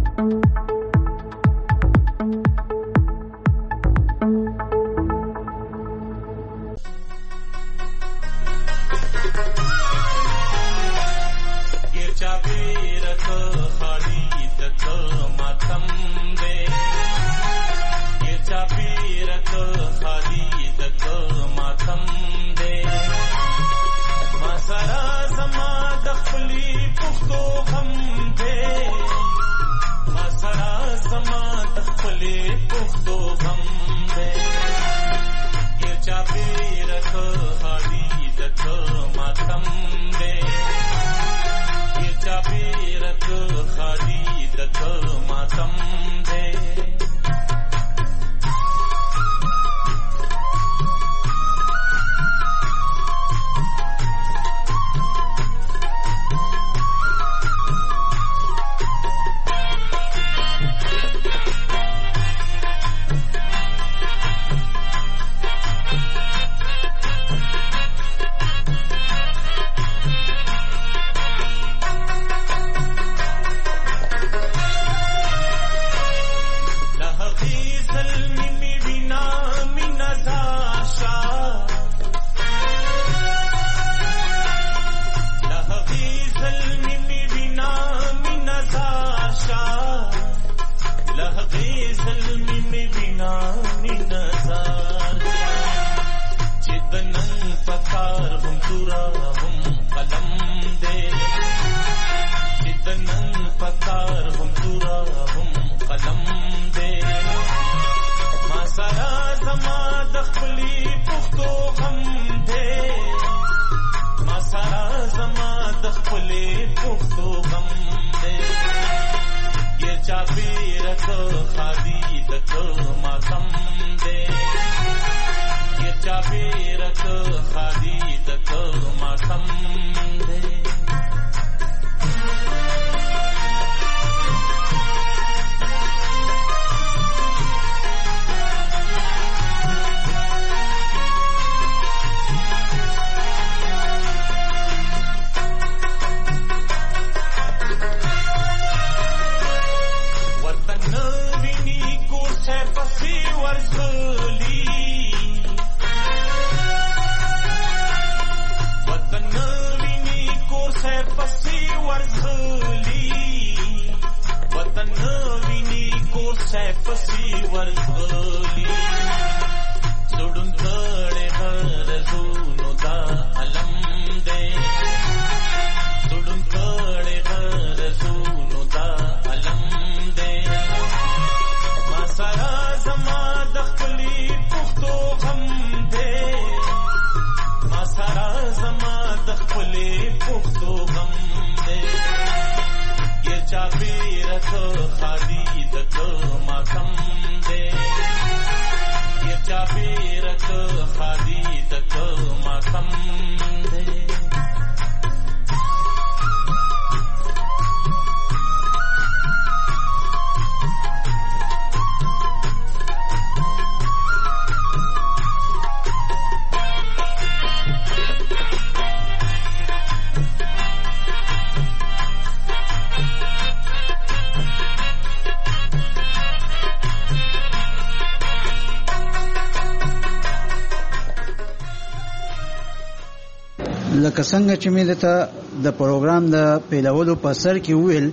لکه څنګه چې مې د پروګرام د پیلولو په سر کې ویل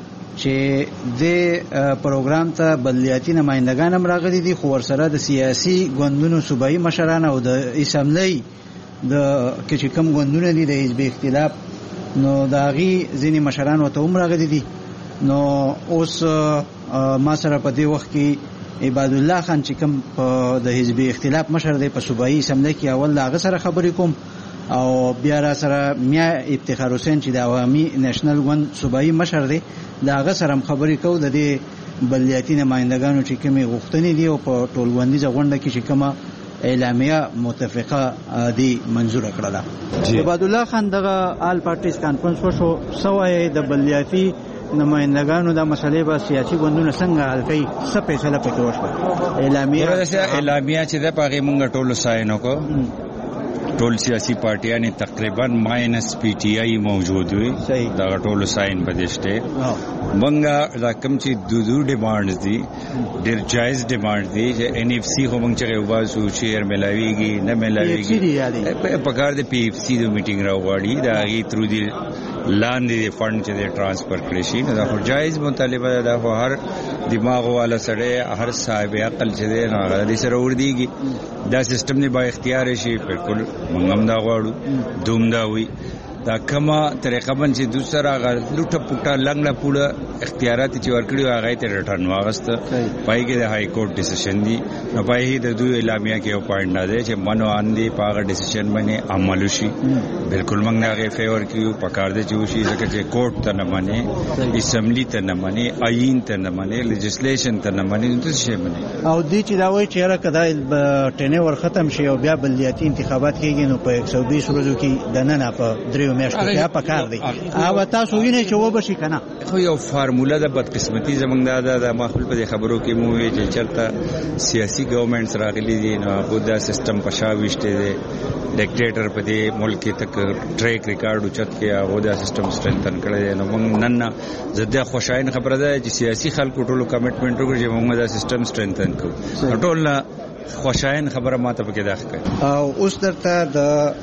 چې د پروګرام ته بلدیاتي نمائندگان هم راغلي دي، خو ورسره د سیاسي ګوندونو صوبایي مشران او د اسمبلی د چې کوم ګوندونه دي د حزب اختلاف نو د هغې ځینې مشران ورته هم راغلي دي. نو اوس ما سره په دې وخت کې عباد الله خان چې کوم د حزب اختلاف مشر دی په صوبایي اسمبلی کې اول هغه سره خبرې کوم او بیا را سره میا افتخار حسین چې د عوامي نېشنل ګوند صوبایي مشر دی دا هغه سره خبرې کو د دې بلدیاتي نمائندګانو چې کومې غوښتنې دي او په ټولغونډیزه غونډه کې چې کومه اعلامیه متفقه دی منظور کړله. عباد الله خان دغه آل پارټیز کانفرنس وشو سوای د بلدیاتي نمائندګانو د مسلې په سیاسي ګوندونو څنګه حل کوي څه فیصله پکې وشوه اعلامیه
چې د پاغي مونږ ټول ساين وکړو ټول سیاسي پارټیانې تقریبا ماینس پی ټی آی موجود وي دا ټول ساين بدشته منګه دا کوم چې دو ډیمانډز دي ډیر جایز ډیمانډ دي چې ان اف سی هم چې واسو شیر ملاويږي نه ملاويږي په کار د پی اف سی د میټینګ راوړي دا غي تر دې لاندې فند چې ټرانسفر کړی شي دا خو جایز مطالبه ده خو هر دماغ والا سره هر صاحب عقل چې نه غلطي سره ور دیږي دا سیستم نه با اختیار شي بالکل موږ هم دا غواړو دوم دا وي دا کما طریقه باندې چې دوسرا لوټه پټه لنګړه پوره اختیارات چې ورکړي هغه ته ریټرن واغست پای کې د های کورټ ډیسیژن دی نو پای د دوی اعلامیه کې یو پوینټ نه دی چې منو اندي پاغه ډیسیژن باندې عمل شي بالکل موږ نه غي فیور کیو پکار دي چې وشي ځکه چې کورټ ته نه مانی اسمبلی ته نه مانی آئین ته نه مانی لیجسلیشن ته نه مانی د څه مانی
او دې چې دا وایي چې را کدا ټنه ور ختم شي او بیا بلدیاتي انتخابات کېږي نو په 120 ورځو کې د نن په دریو میاشتو کې پکار دی او تاسو وینئ چې وبشي کنه
خو یو فارموله د بدقسمتي زمونږ د ماحول په خبرو کې مو وی چې چرته سیاسي ګورنمنټس راغلي دي نو دا سیستم پښاوښته دي ډیکټیټر په دې ملک تک ټریک ریکارډ اوچت کې هغه دا سیستم سټرنګتن کړی نو موږ نن زده خوشاین خبره ده چې سیاسي خلکو ټولو کمټمنټ وکړي چې موږ دا سیستم سټرنګتن کوو ټول خوشاین خبره ماته پکې داخل کړي
او اوس درته د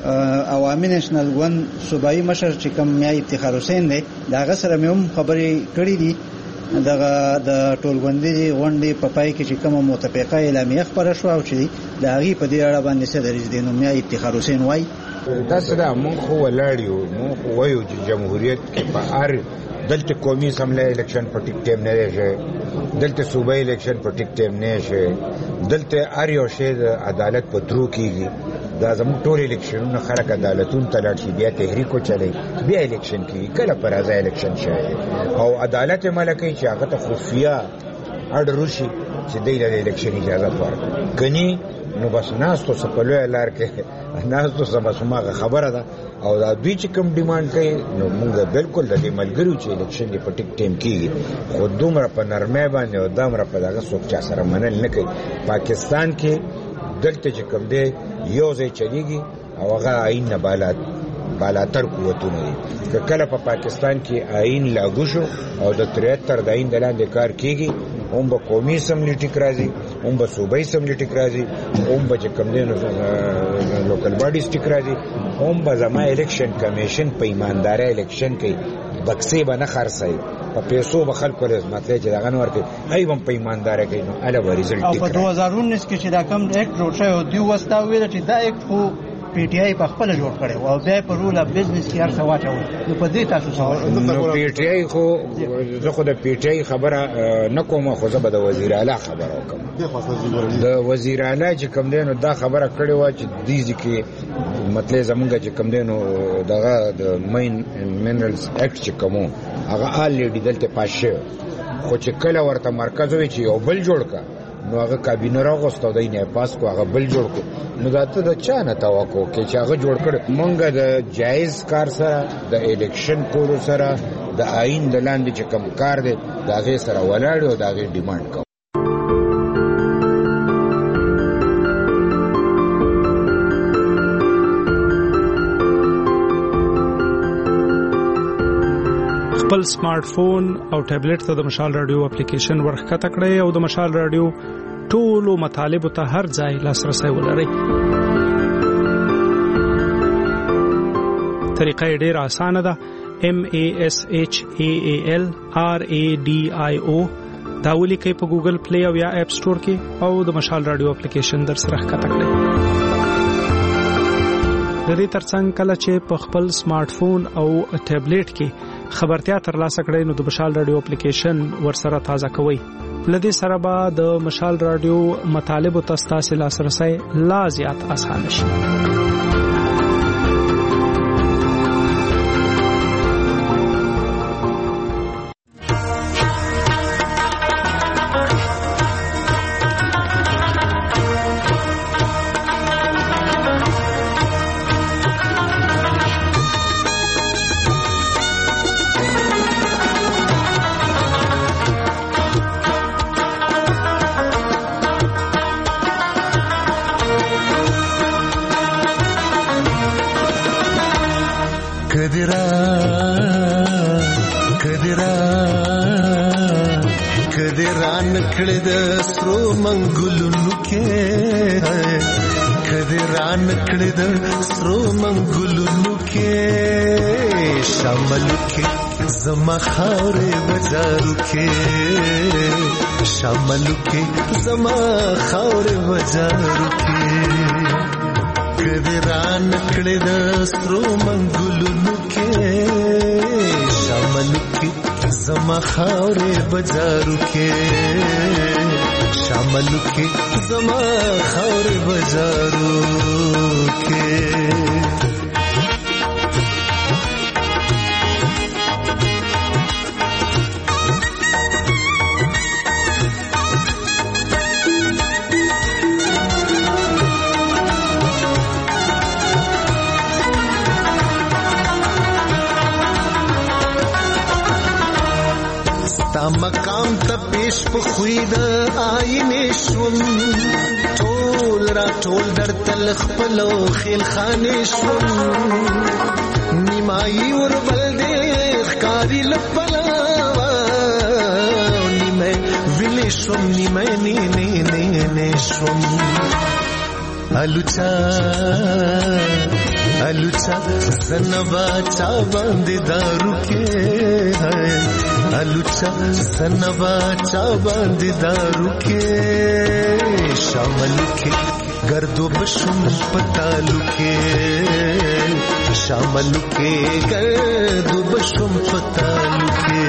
عوامي نېشنل ګوند صوبایي مشر چې کوم میا افتخار حسین دی دا غسر مې هم خبرې کړې دي دغه د ټولغونډې غونډې په پای کې چې کومه متفقه اعلامیه خبره شو او چې دا غي په دې اړه باندې څه دریځ دي نو میا افتخار حسین وای
تاسو دا مونږ خو ولاړیو مونږ وایو چې جمهوریت کې په هر دلته قومي اسمبلی الیکشن په ټیک ټایم نه راځي دلته صوبایي الیکشن په ټیک ټایم نه شي دلته هر یو شی د عدالت په ترو کېږي دا زموږ ټول الیکشنونه خلک عدالتون ته لاړ شي بیا تحریک وچلي بیا الیکشن کېږي کله پر ازا الیکشن شي او عدالت ملکه چې هغه ته خفیه اډر شي چې د الیکشن اجازه ورکړي کني نو بس ناس ته سپلوه لار کې ناس ته سمه خبره ده او دا دوی چې کوم ډیماند کوي نو موږ بالکل د دې ملګرو چې الیکشن دی په ټیک ټایم کېږي خو دومره په نرمه باندې او دومره په دغه څوک چا سره منل نه کوي پاکستان کې دلته چې کوم دی یو ځای چلیږي او هغه آئین نه بالاتر قوتونه دي که کله په پاکستان کې آئین لاګو شو او د 73 د آئین د لاندې کار کېږي هم به قومي اسمبلی ټیک راځي هم به صوبایي اسمبلی ټیک راځي هم به چې کوم دی لوکل باډیز ټیک راځي هم به زما الیکشن کمیشن په ایماندارۍ الیکشن کوي بکسې به نه خرڅوي په پیسو به خلکو مطلب چې دغه نه ورکوي هی به په ایماندارۍ کوي نو هله به ریزلټ ټیک
او په 2019 کې چې دا کوم اکټ جوړ شوی و دوی وستا ویل چې دا اکټ خو پی ټی آی په خپل جوړ کړي او بیا په رول اف بزنس کې هر څه واچول نو په دې تاسو څه
نو پی ټی آی خو زه خو د پی ټی آی خبره نه کوم خو زه به د وزیر اعلی خبره وکم د وزیر اعلی چې کوم دی نو دا خبره کړې و چې دیږي کې مطلب زمونږ چې کوم دی نو دغه د مین منرالز اکټ چې کوم هغه الریډي دلته پاشه خو چې کله ورته مرکز وي چې یو بل جوړ کا نو هغه کابینه راغوستو دای نه پاس کو هغه بل جوړ کو نو دا ته د چا نه توقع کې چې هغه جوړ کړ مونږ د جایز کار سره د الیکشن کولو سره د آئین د لاندې چې کوم کار دی دا غي سره ولاړ او دا غي ډیماند کو
خپل سمارټ فون او ټابلیټ ته د مشال رادیو اپلیکیشن ورخکته کړئ او د مشال رادیو ټولو مطالبه ته هر ځای لاسرسي ولرئ. طریقه ډیره اسانه ده. MASHAALRADIO دا ولیکئ په ګوګل پلی او یا اپ سٹور کې او د مشال رادیو اپلیکیشن در سره ښکته کړئ. د دې ترڅنګ کله چې په خپل سمارټ فون او ټابلیټ کې خبرتیا ترلاسه کړئ نو د مشال رادیو اپلیکیشن ورسره تازه کوئ. لدې سره به د مشال رادیو مطالب تاسو لاسرسي لا زیات آسان شي.
کړه د سرو منګلونو کې کدران کړه د سرو منګلونو کې شامل کې زما خاورې بازارو کې شامل کې زما خاورې بازارو کې کدران کړه د سرو منګلونو کې شامل کې زما خاورې بازارو کې شامل کې زما خاورې بازارو کې مقام ته پیش په خوید آینه شوم ټول را ټول در تل خپلو خیل خانه شوم نیمای ور بل دې ښکاری لپلا نیمه ویلې شوم نیمه نه شوم الوچا سنبا چا باندې دارو کې الوچا سنبا چا باندې دارو کې شامل کې گردو بشم پتالو کې شامل کې گردو بشم پتالو کې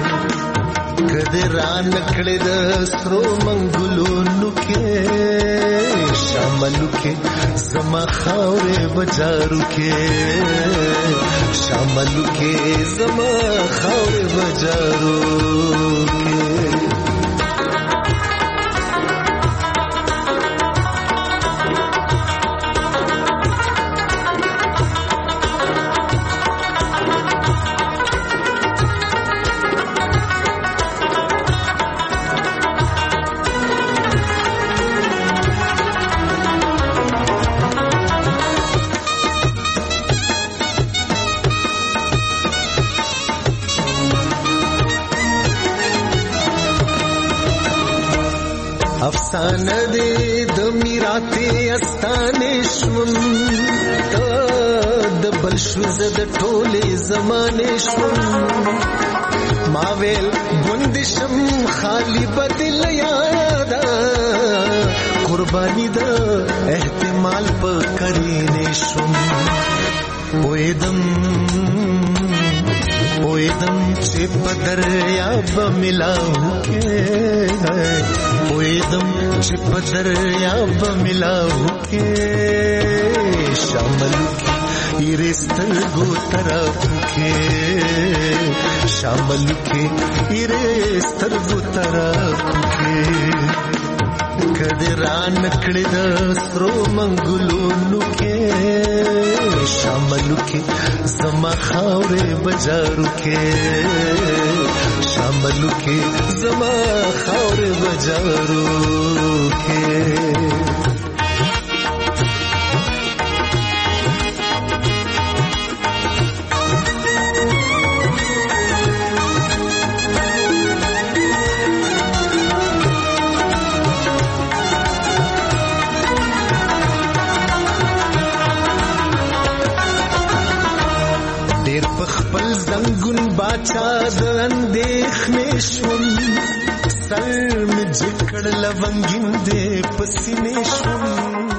کدران کړه د سرو منګلونو کې شامل کې زما خاورې بازارو کې شامل کې زما خاورې بازارو کې افسانه دې د میراته استانه شوم د بل شو د ټوله زمانه شوم ما ویل بندشم خالی بدل یادا قربانی د احتمال په کرینه شوم پویدم چې پدر یا بملاو کې پویدم چې پدر یا بملاو کې شامل کې ایرستل گو طرف کې شامل کې ایرستل گو طرف کې کدران کړه د سرو منګلونو کې شامل کې زما خاورې بازارو کې شامل کې زما خاورې بازارو کې خپل زنګون باچا د اندېښنې شوم سر مې جکړ لونګین دې پسینې شوم